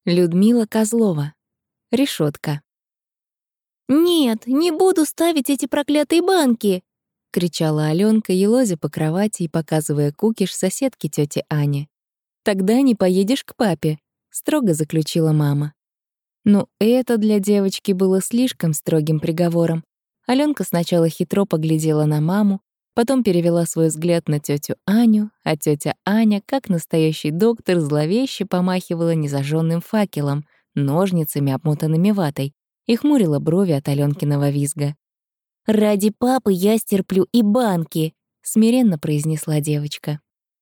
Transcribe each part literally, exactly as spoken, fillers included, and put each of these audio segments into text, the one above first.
Людмила Козлова. Решетка. «Нет, не буду ставить эти проклятые банки!» — кричала Алёнка, елозя по кровати и показывая кукиш соседке тёте Ане. «Тогда не поедешь к папе», — строго заключила мама. Но это для девочки было слишком строгим приговором. Алёнка сначала хитро поглядела на маму, потом перевела свой взгляд на тётю Аню, а тётя Аня, как настоящий доктор, зловеще помахивала незажжённым факелом, ножницами, обмотанными ватой, и хмурила брови от Алёнкиного визга. «Ради папы я стерплю и банки», — смиренно произнесла девочка.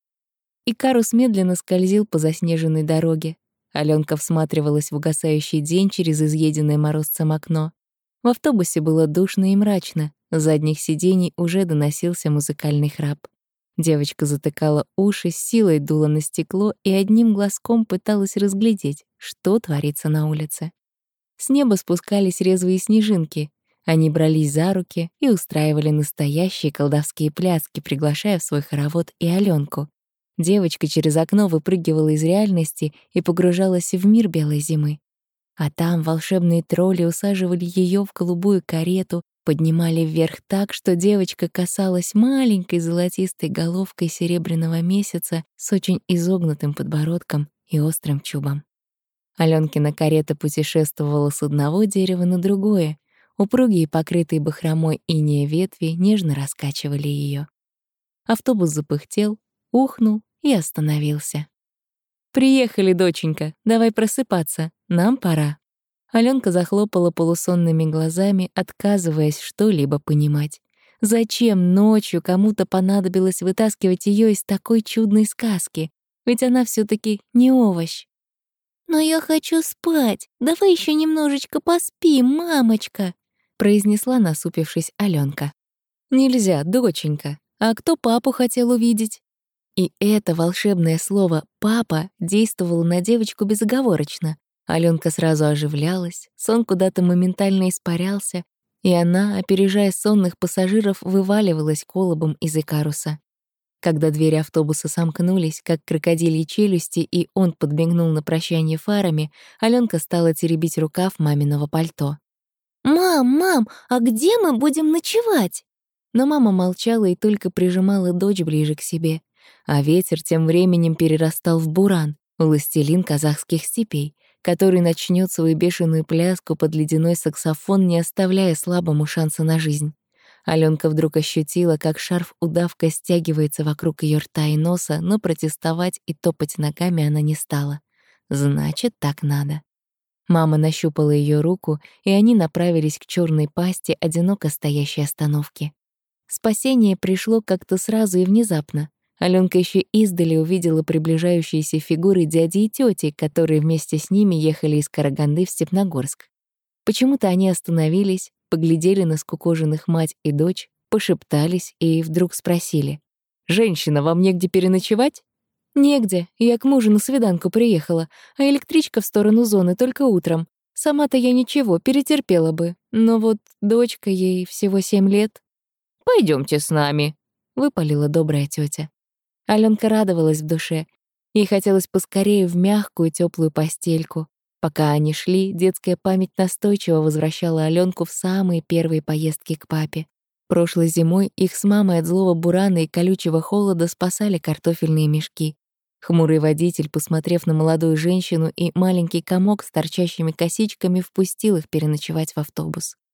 Икарус медленно скользил по заснеженной дороге. Алёнка всматривалась в угасающий день через изъеденное морозцем окно. В автобусе было душно и мрачно, с задних сидений уже доносился музыкальный храп. Девочка затыкала уши, с силой дула на стекло и одним глазком пыталась разглядеть, что творится на улице. С неба спускались резвые снежинки. Они брались за руки и устраивали настоящие колдовские пляски, приглашая в свой хоровод и Алёнку. Девочка через окно выпрыгивала из реальности и погружалась в мир белой зимы. А там волшебные тролли усаживали её в голубую карету, поднимали вверх так, что девочка касалась маленькой золотистой головкой серебряного месяца с очень изогнутым подбородком и острым чубом. Алёнкина карета путешествовала с одного дерева на другое. Упругие, покрытые бахромой инея ветви, нежно раскачивали её. Автобус запыхтел, ухнул и остановился. «Приехали, доченька, давай просыпаться, нам пора». Алёнка захлопала полусонными глазами, отказываясь что-либо понимать. Зачем ночью кому-то понадобилось вытаскивать её из такой чудной сказки? Ведь она всё-таки не овощ. «Но я хочу спать. Давай ещё немножечко поспим, мамочка», — произнесла, насупившись, Алёнка. «Нельзя, доченька. А кто папу хотел увидеть?» И это волшебное слово «папа» действовало на девочку безоговорочно. Алёнка сразу оживлялась, сон куда-то моментально испарялся, и она, опережая сонных пассажиров, вываливалась колобом из Икаруса. Когда двери автобуса сомкнулись, как крокодильи челюсти, и он подмигнул на прощание фарами, Алёнка стала теребить рукав маминого пальто. «Мам, мам, а где мы будем ночевать?» Но мама молчала и только прижимала дочь ближе к себе. А ветер тем временем перерастал в буран, властелин казахских степей, который начнёт свою бешеную пляску под ледяной саксофон, не оставляя слабому шанса на жизнь. Алёнка вдруг ощутила, как шарф-удавка стягивается вокруг её рта и носа, но протестовать и топать ногами она не стала. Значит, так надо. Мама нащупала её руку, и они направились к чёрной пасти одиноко стоящей остановки. Спасение пришло как-то сразу и внезапно. Алёнка ещё издали увидела приближающиеся фигуры дяди и тёти, которые вместе с ними ехали из Караганды в Степногорск. Почему-то они остановились, поглядели на скукоженных мать и дочь, пошептались и вдруг спросили: «Женщина, вам негде переночевать?» «Негде. Я к мужу на свиданку приехала, а электричка в сторону зоны только утром. Сама-то я ничего, перетерпела бы. Но вот дочка, ей всего семь лет». «Пойдёмте с нами», — выпалила добрая тётя. Алёнка радовалась в душе. Ей хотелось поскорее в мягкую тёплую постельку. Пока они шли, детская память настойчиво возвращала Алёнку в самые первые поездки к папе. Прошлой зимой их с мамой от злого бурана и колючего холода спасали картофельные мешки. Хмурый водитель, посмотрев на молодую женщину и маленький комок с торчащими косичками, впустил их переночевать в автобус.